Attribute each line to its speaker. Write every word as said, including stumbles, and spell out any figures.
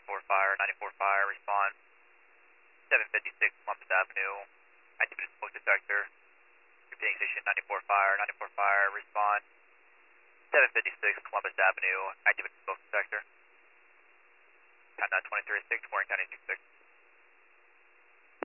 Speaker 1: ninety-four fire, ninety-four fire, respond. seven fifty-six Columbus Avenue, activated smoke detector. Repeating station ninety-four fire, ninety-four fire, respond. seven fifty-six Columbus Avenue, activated smoke detector. Countdown twenty-three six, Warren County six six.